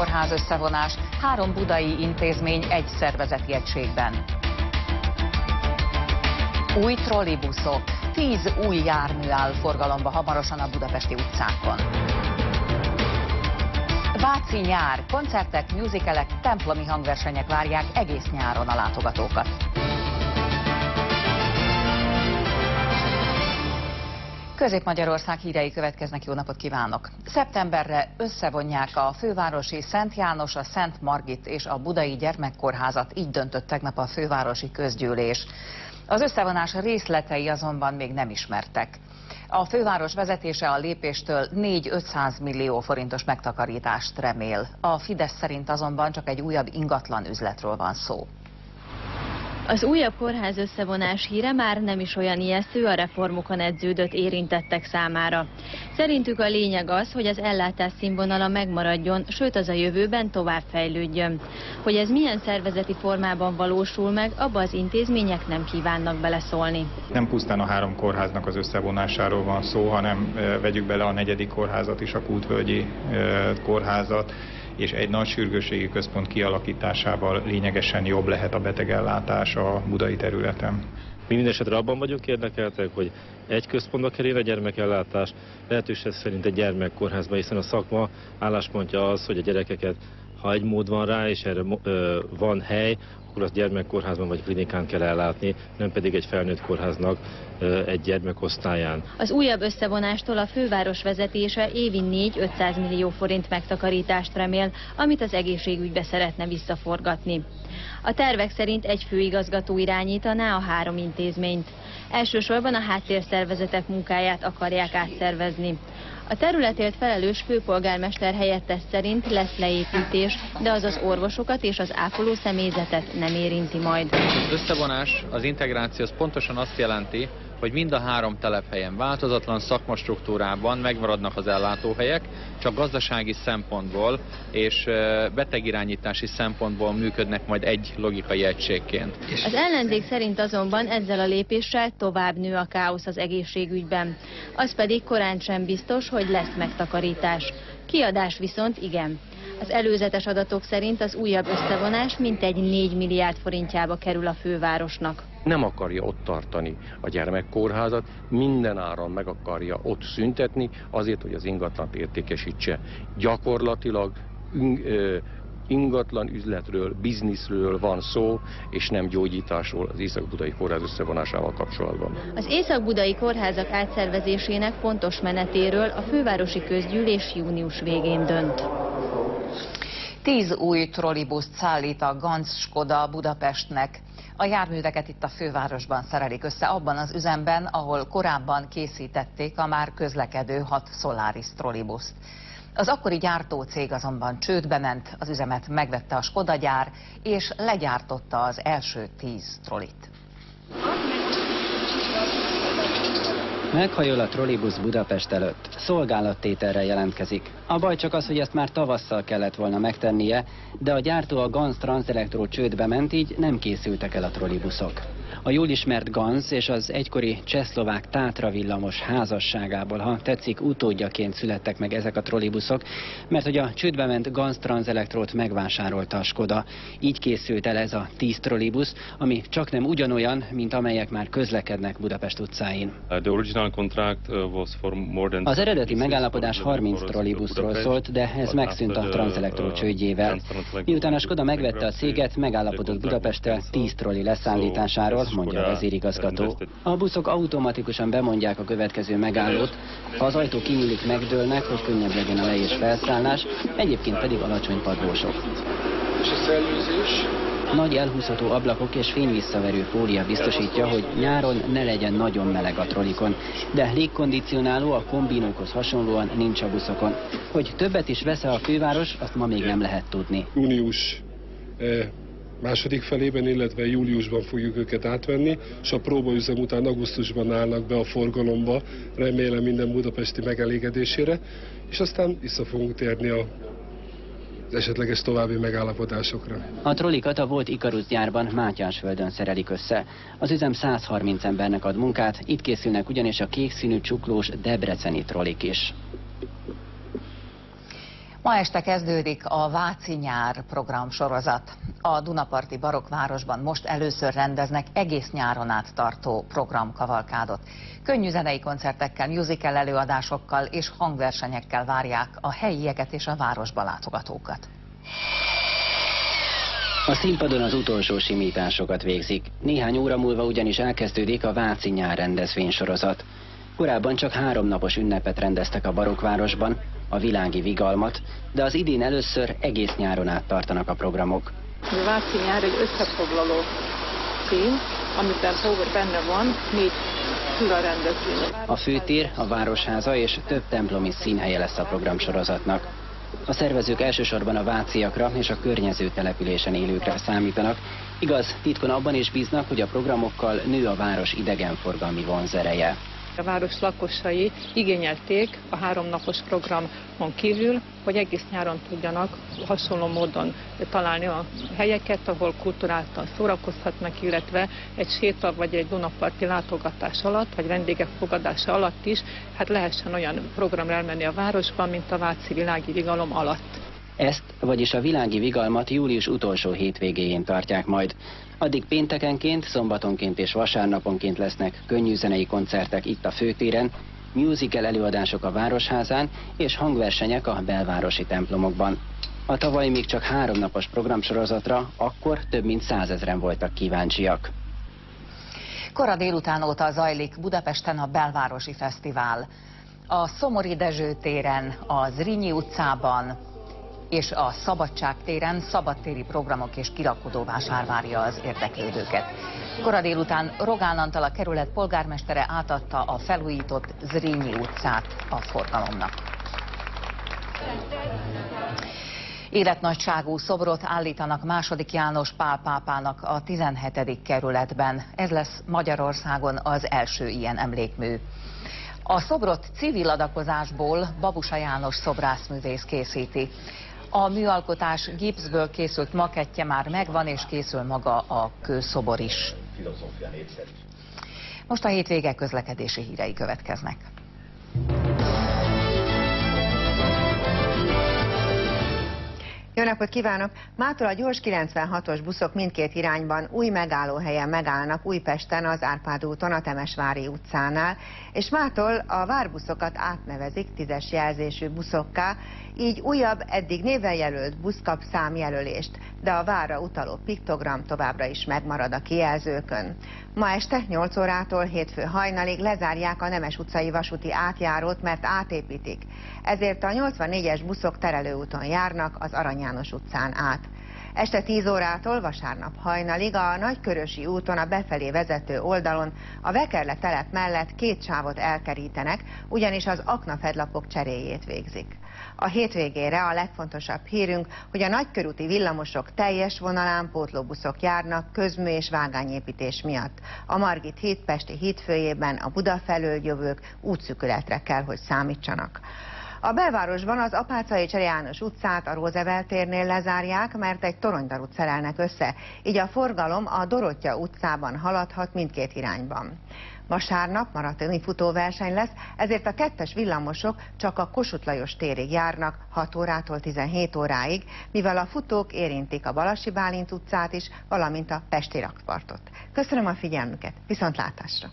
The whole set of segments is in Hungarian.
gyermekkórház összevonás, 3 budai intézmény egy szervezeti egységben. Új trollibuszok, 10 új jármű áll forgalomba hamarosan a budapesti utcákon. Váci nyár, koncertek, musicalek, templomi hangversenyek várják egész nyáron a látogatókat. Közép-Magyarország hírei következnek, jó napot kívánok! Szeptemberre összevonják a fővárosi Szent János, a Szent Margit és a budai gyermekkórházat, így döntött tegnap a fővárosi közgyűlés. Az összevonás részletei azonban még nem ismertek. A főváros vezetése a lépéstől 400-500 millió forintos megtakarítást remél. A Fidesz szerint azonban csak egy újabb ingatlan üzletről van szó. Az újabb kórház összevonás híre már nem is olyan ijesztő a reformokon edződött érintettek számára. Szerintük a lényeg az, hogy az ellátás színvonala megmaradjon, sőt az a jövőben tovább fejlődjön. Hogy ez milyen szervezeti formában valósul meg, abba az intézmények nem kívánnak beleszólni. Nem pusztán a 3 kórháznak az összevonásáról van szó, hanem vegyük bele a 4. kórházat is, a Kútvölgyi kórházat, és egy nagy sürgősségi központ kialakításával lényegesen jobb lehet a betegellátás a budai területen. Mi mindesetre abban vagyunk érdekeltek, hogy egy központba kerül a gyermekellátás, lehetőség szerint egy gyermekkórházba, hiszen a szakma álláspontja az, hogy a gyerekeket, ha egy mód van rá, és erre van hely, akkor azt gyermekkórházban vagy klinikán kell ellátni, nem pedig egy felnőtt kórháznak egy gyermekosztályán. Az újabb összevonástól a főváros vezetése évi 400-500 millió forint megtakarítást remél, amit az egészségügybe szeretne visszaforgatni. A tervek szerint egy főigazgató irányítaná a 3 intézményt. Elsősorban a háttérszervezetek munkáját akarják átszervezni. A területért felelős főpolgármester helyettes szerint lesz leépítés, de az orvosokat és az ápoló személyzetet nem érinti majd. Az összevonás, az integráció az pontosan azt jelenti, hogy mind a 3 telephelyen változatlan szakmastruktúrában megmaradnak az ellátóhelyek, csak gazdasági szempontból és betegirányítási szempontból működnek majd egy logikai egységként. Az ellenzék szerint azonban ezzel a lépéssel tovább nő a káosz az egészségügyben. Az pedig korán sem biztos, hogy lesz megtakarítás. Kiadás viszont igen. Az előzetes adatok szerint az újabb összevonás mintegy 4 milliárd forintjába kerül a fővárosnak. Nem akarja ott tartani a gyermekkórházat, minden áron meg akarja ott szüntetni, azért, hogy az ingatlant értékesítse. Gyakorlatilag ingatlan üzletről, bizniszről van szó, és nem gyógyításról az Észak-Budai Kórház összevonásával kapcsolatban. Az Észak-Budai Kórházak átszervezésének pontos menetéről a fővárosi közgyűlés június végén dönt. 10 új trollibuszt szállít a Ganz Skoda Budapestnek. A járműveket itt a fővárosban szerelik össze, abban az üzemben, ahol korábban készítették a már közlekedő 6 Solaris trollibuszt. Az akkori gyártócég azonban csődbe ment, az üzemet megvette a Skoda gyár, és legyártotta az első 10 trollit. Meghajol a trollibusz Budapest előtt, szolgálattételre jelentkezik. A baj csak az, hogy ezt már tavasszal kellett volna megtennie, de a gyártó, a Ganz Transelectro csődbe ment, így nem készültek el a trollibuszok. A jól ismert Ganz és az egykori csehszlovák Tátra villamos házasságából, ha tetszik, utódjaként születtek meg ezek a trollibuszok, mert hogy a csődbe ment Ganz Transelectrót megvásárolta a Skoda. Így készült el ez a 10 trollibusz, ami csaknem ugyanolyan, mint amelyek már közlekednek Budapest utcáin. Az eredeti megállapodás 30 trollibuszról szólt, de ez megszűnt a Transelectro csődjével. Miután a Skoda megvette a céget, megállapodott Budapesttel 10 trolli leszállításáról, mondja a vezérigazgató. A buszok automatikusan bemondják a következő megállót, ha az ajtó kinyílik, megdőlnek, hogy könnyebb legyen a le- és felszállás, egyébként pedig alacsony padlósok. És a szellőzés? Nagy elhúzható ablakok és fényvisszaverő fólia biztosítja, hogy nyáron ne legyen nagyon meleg a trollikon, de légkondicionáló a kombinókhoz hasonlóan nincs a buszokon. Hogy többet is vesz a főváros, azt ma még nem lehet tudni. Június második felében, illetve júliusban fogjuk őket átvenni, és a próbaüzem után augusztusban állnak be a forgalomba, remélem minden budapesti megelégedésére, és aztán vissza fogunk térni az esetleges további megállapodásokra. A trollikat a volt Ikarus gyárban Mátyásföldön szerelik össze. Az üzem 130 embernek ad munkát, itt készülnek ugyanis a kékszínű csuklós debreceni trollik is. Ma este kezdődik a Váci nyár programsorozat. A Dunaparti Barokkvárosban most először rendeznek egész nyáron át tartó programkavalkádot. Könnyű zenei koncertekkel, musical előadásokkal és hangversenyekkel várják a helyieket és a városba látogatókat. A színpadon az utolsó simításokat végzik. Néhány óra múlva ugyanis elkezdődik a Váci nyár rendezvénysorozat. Korábban csak 3 napos ünnepet rendeztek a Barokkvárosban, a Világi Vigalmat, de az idén először egész nyáron át tartanak a programok. A Váci nyár egy összefoglaló cím, amiben benne van 4 külarendezvény. A főtér, a Városháza és több templomi színhelye lesz a programsorozatnak. A szervezők elsősorban a váciakra és a környező településen élőkre számítanak. Igaz, titkon abban is bíznak, hogy a programokkal nő a város idegenforgalmi vonzereje. A város lakosai igényelték a 3 napos programon kívül, hogy egész nyáron tudjanak hasonló módon találni a helyeket, ahol kulturáltan szórakozhatnak, illetve egy séta vagy egy Dunaparti látogatás alatt, vagy vendégek fogadása alatt is, hát lehessen olyan programra elmenni a városban, mint a Váci Világi Vigalom alatt. Ezt, vagyis a Világi Vigalmat július utolsó hétvégéjén tartják majd. Addig péntekenként, szombatonként és vasárnaponként lesznek könnyű zenei koncertek itt a főtéren, musical előadások a Városházán és hangversenyek a belvárosi templomokban. A tavaly még csak 3 napos programsorozatra akkor több mint 100 000-en voltak kíváncsiak. Kora délután óta zajlik Budapesten a Belvárosi Fesztivál. A Szomori Dezső téren, a Zrínyi utcában és a Szabadság téren szabadtéri programok és kirakodóvásár várja az érdeklődőket. Kora délután Rogán Antal, a kerület polgármestere átadta a felújított Zrínyi utcát a forgalomnak. Életnagyságú szobrot állítanak II. János Pál pápának a 17. kerületben. Ez lesz Magyarországon az első ilyen emlékmű. A szobrot civil adakozásból Babusa János szobrászművész készíti. A műalkotás gipszből készült makettje már megvan, és készül maga a kőszobor is. Most a hétvége közlekedési hírei következnek. Jó napot kívánok! Mától a gyors 96-os buszok mindkét irányban új megállóhelyen megállnak Újpesten az Árpád úton, a Temesvári utcánál, és mától a várbuszokat átnevezik 10-es jelzésű buszokká, így újabb, eddig néven jelölt busz kap számjelölést, de a várra utaló piktogram továbbra is megmarad a kijelzőkön. Ma este 8 órától hétfő hajnalig lezárják a Nemes utcai vasúti átjárót, mert átépítik. Ezért a 84-es buszok terelőúton járnak az Arany János utcán át. Este 10 órától vasárnap hajnalig a Nagykörösi úton a befelé vezető oldalon a Vekerle telep mellett 2 sávot elkerítenek, ugyanis az aknafedlapok cseréjét végzik. A hétvégére a legfontosabb hírünk, hogy a nagykörúti villamosok teljes vonalán pótlóbuszok járnak közmű és vágányépítés miatt. A Margit híd pesti hídfőjében a Buda felől jövők útszűkületre kell, hogy számítsanak. A belvárosban az Apáczai Csere János utcát a Rózsevelt térnél lezárják, mert egy toronydarut szerelnek össze, így a forgalom a Dorottya utcában haladhat mindkét irányban. Vasárnap maratoni futóverseny lesz, ezért a 2-es villamosok csak a Kossuth Lajos térig járnak 6 órától 17 óráig, mivel a futók érintik a Balassi Bálint utcát is, valamint a Pesti rakpartot. Köszönöm a figyelmüket, viszontlátásra!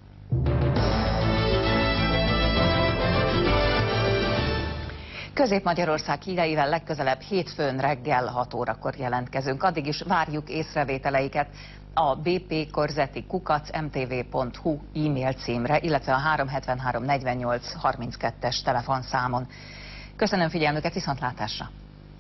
Közép-Magyarország híreivel legközelebb hétfőn reggel 6 órakor jelentkezünk. Addig is várjuk észrevételeiket a bpkörzeti@mtv.hu e-mail címre, illetve a 373 48 32-es telefonszámon. Köszönöm figyelmüket, viszontlátásra!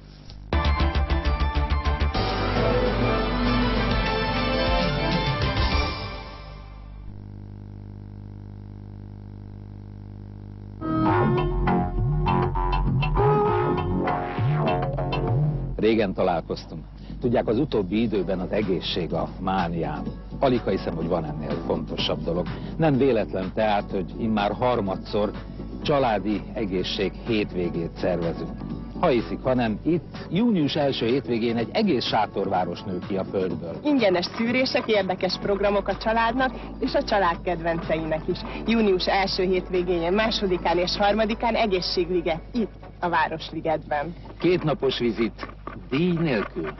Régen találkoztunk. Tudják, az utóbbi időben az egészség a mániám. Alig hiszem, hogy van ennél fontosabb dolog. Nem véletlen tehát, hogy immár harmadszor családi egészség hétvégét szervezünk. Ha hiszik, hanem itt június első hétvégén egy egész sátorváros nő ki a földből. Ingyenes szűrések, érdekes programok a családnak és a család kedvenceinek is. Június első hétvégén, 2-án és 3-án egészségliget itt. a Városligetben. 2 napos vizit díj nélkül.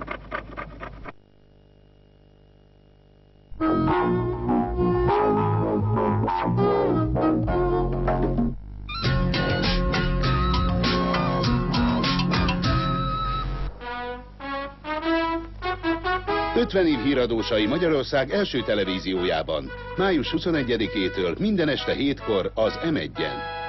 ...50 év híradósai Magyarország első televíziójában. Május 21-től minden este 7-kor az M1-en.